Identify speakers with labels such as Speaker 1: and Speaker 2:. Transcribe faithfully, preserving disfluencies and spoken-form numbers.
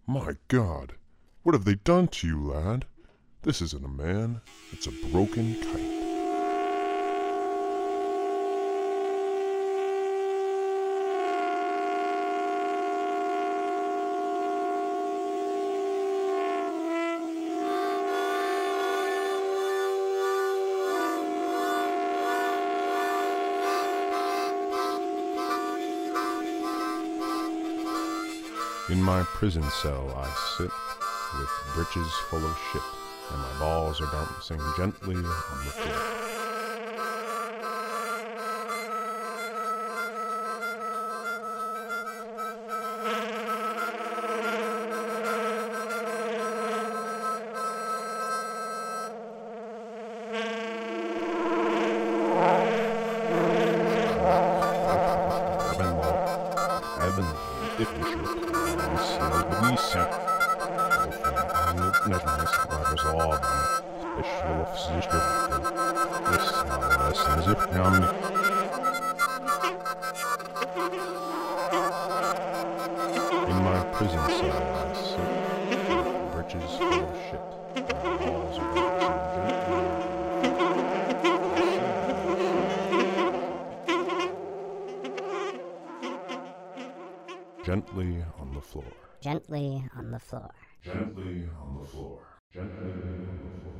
Speaker 1: My God, what have they done to you, lad? This isn't a man, it's a broken kite. In my prison cell I sit, with breeches full of shit, and my balls are bouncing gently on the floor. I've been In my prison cell I sit, with breeches full of shit, and my balls are bouncing gently on the floor.
Speaker 2: Gently on the floor.
Speaker 1: Gently on the floor. Gently on the floor.